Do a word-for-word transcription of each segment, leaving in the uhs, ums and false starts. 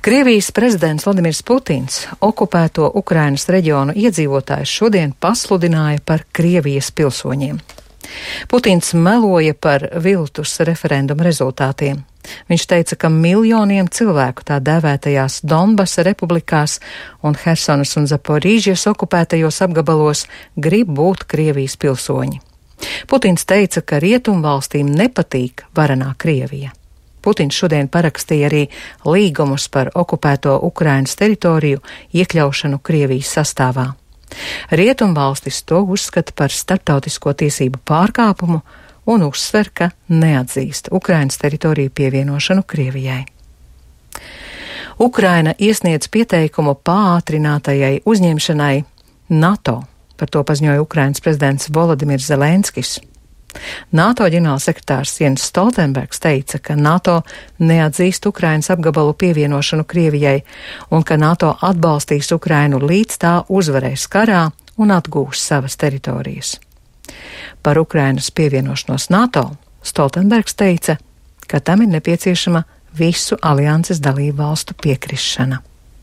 Krievijas prezidents Vladimirs Putins okupēto Ukrainas reģionu iedzīvotājus šodien pasludināja par Krievijas pilsoņiem. Putins meloja par viltus referenduma rezultātiem. Viņš teica, ka miljoniem cilvēku tā dēvētajās Donbasa republikās un Hersonas un Zaporīžas okupētajos apgabalos grib būt Krievijas pilsoņi. Putins teica, ka rietumvalstīm nepatīk varenā Krievija. Putins šodien parakstīja arī līgumus par okupēto Ukrainas teritoriju iekļaušanu Krievijas sastāvā. Rietumvalstis to uzskata par starptautisko tiesību pārkāpumu un uzsver, ka neatzīst Ukrainas teritoriju pievienošanu Krievijai. Ukraina iesniedz pieteikumu pātrinātajai uzņemšanai NATO, par to paziņoja Ukrainas prezidents Volodimirs Zelenskis. NATO ģenerālsekretārs Jens Stoltenbergs teica, ka NATO neatzīst Ukrainas apgabalu pievienošanu Krievijai un ka NATO atbalstīs Ukrainu līdz tā uzvarēs karā un atgūs savas teritorijas. Par Ukrainas pievienošanos NATO Stoltenbergs teica, ka tam ir nepieciešama visu alianses dalību valstu piekrišana.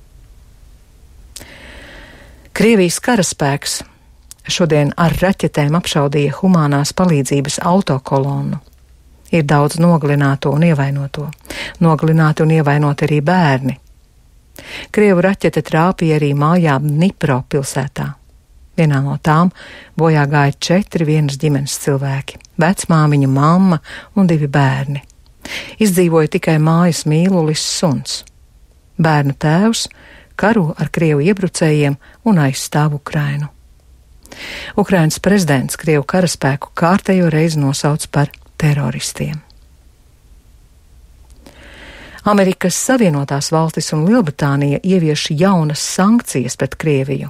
Krievijas karaspēks šodien ar raķetēm apšaudīja humānās palīdzības autokolonnu. Ir daudz nogalināto un ievainoto. Nogalināti un ievainoti arī bērni. Krievu raķete trāpīja arī mājām Dnipro pilsētā. Vienā no tām bojā gāja četri vienas ģimenes cilvēki – vecmāmiņa, mamma un divi bērni. Izdzīvoja tikai mājas mīlulis suns. Bērnu tēvs karo ar Krievu iebrucējiem un aizstāv Ukrainu. Ukrainas prezidents Krievu karaspēku kārtējo reizi nosauc par teroristiem. Amerikas Savienotās valstis un Lielbritānija ievieš jaunas sankcijas pret Krieviju.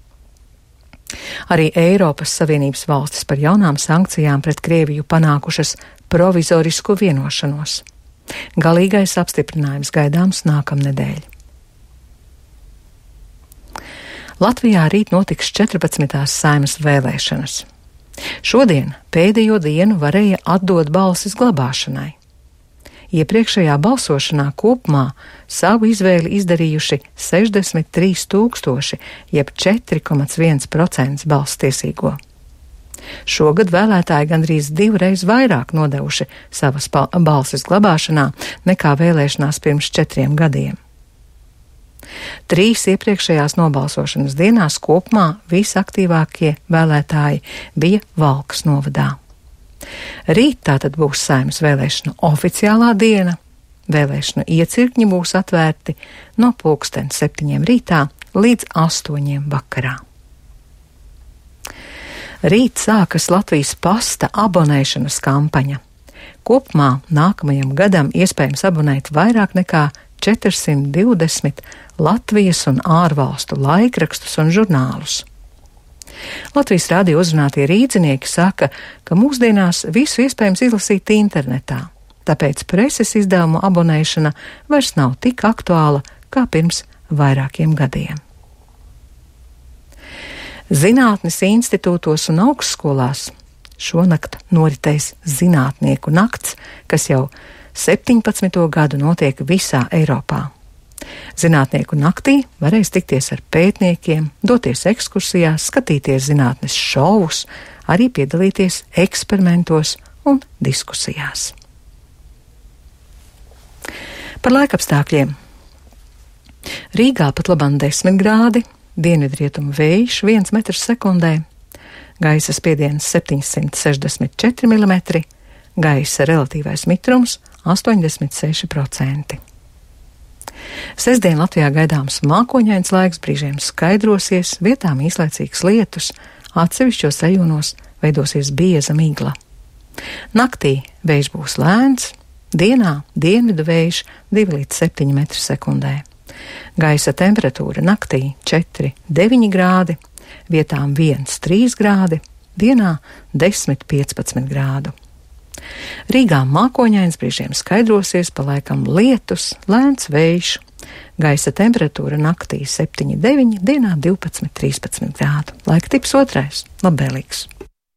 Arī Eiropas Savienības valstis par jaunām sankcijām pret Krieviju panākušas provizorisku vienošanos. Galīgais apstiprinājums gaidāms nākamnedēļ. Latvijā rīt notiks četrpadsmitās Saeimas vēlēšanas. Šodien pēdējo dienu varēja atdot balsis glabāšanai. Iepriekšējā balsošanā kopumā savu izvēli izdarījuši sešdesmit trīs tūkstoši, jeb četri komats viens procents balsstiesīgo. Šogad vēlētāji gandrīz divreiz vairāk nodevuši savas balsis glabāšanā nekā vēlēšanās pirms četriem gadiem. Trīs iepriekšējās nobalsošanas dienās kopumā visaktīvākie vēlētāji bija Valkas novadā. Rīt tātad būs Saeimas vēlēšanu oficiālā diena. Vēlēšanu iecirkņi būs atvērti no pulksten septiņiem rītā līdz astoņiem vakarā. Rīt sākas Latvijas pasta abonēšanas kampaņa. Kopumā nākamajam gadam iespējams abonēt vairāk nekā četrsimt divdesmit Latvijas un ārvalstu laikrakstus un žurnālus. Latvijas radio uzrunātie rīdzinieki saka, ka mūsdienās visu iespējams izlasīt internetā, tāpēc preses izdevumu abonēšana vairs nav tik aktuāla kā pirms vairākiem gadiem. Zinātnes institūtos un augstskolās šonakt noritēs zinātnieku nakts, kas jau septiņpadsmito gadu notiek visā Eiropā. Zinātnieku naktī varēs tikties ar pētniekiem, doties ekskursijās, skatīties zinātnes šovus, arī piedalīties eksperimentos un diskusijās. Par laikapstākļiem. Rīgā pat labam desmit grādi, dienvidrietumu vējš viens metrs sekundē, gaisa spiediens septiņsimt sešdesmit četri milimetri, gaisa relatīvais mitrums astoņdesmit seši procenti. Sestdien Latvijā gaidāms mākoņains laiks, brīžiem skaidrosies, vietām īslaicīgs lietus, atsevišķos rajonos veidosies bieza migla. Naktī vējš būs lēns, dienā dienvidu vējš divi līdz septiņi metri sekundē. Gaisa temperatūra naktī četri deviņi grādi, vietām viens trīs grādi, dienā desmit piecpadsmit grādu. Rīgā mākoņains, brīžiem skaidrosies, pa laikam lietus, lēns vējš. Gaisa temperatūra naktī septiņi deviņi, dienā divpadsmit trīspadsmit grādu. Laika tips otrais - labvēlīgs.